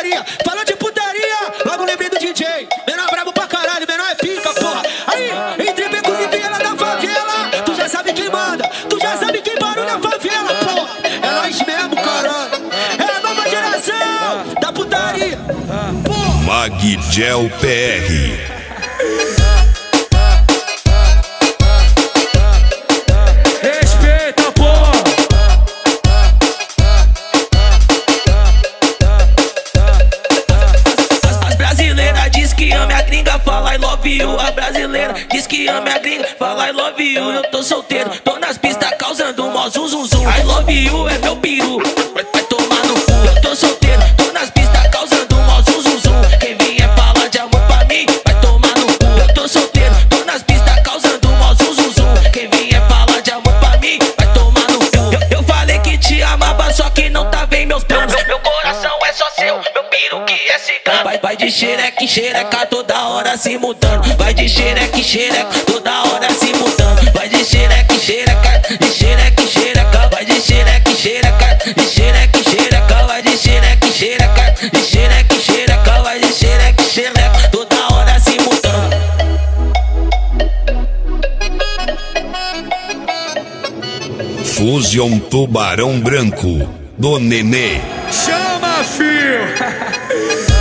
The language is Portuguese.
putaria. Falou de putaria, logo lembrei do DJ. Menor brabo pra caralho, menor é pica, porra. Aí, entre becos e viela da favela, tu já sabe quem manda, tu já sabe quem barulha a favela, porra. É nós mesmo, caralho. É a nova geração da putaria, porra. Magdiel PR. Fala I love you, a brasileira diz que ama a gringa. Fala I love you, eu tô solteiro, tô nas pistas causando um mó zum zum zum. I love you é meu peru, vai tomar no cu. Eu tô solteiro, tô nas pistas causando um mó zum zum zum. Quem vier falar de amor pra mim, vai tomar no cu. Eu tô solteiro, tô nas pistas causando um mó zum zum zum. Quem vier falar de amor pra mim, vai tomar no cu. Eu falei que te amava, só que não tava em meus planos. Meu coração é só seu, meu piru que é cigano. Vai de xereca em xereca, toda hora se mudando. Vai de xereca em xereca, toda hora se mudando. Vai de xereca em xereca, de xereca em xereca. Vai de xereca em xereca, de xereca em xereca. Vai de xereca em xereca, de xereca em xereca. Vai de xereca em xereca, toda hora se mudando. Fusion Tubarão Branco do Nenê. Chama, filho!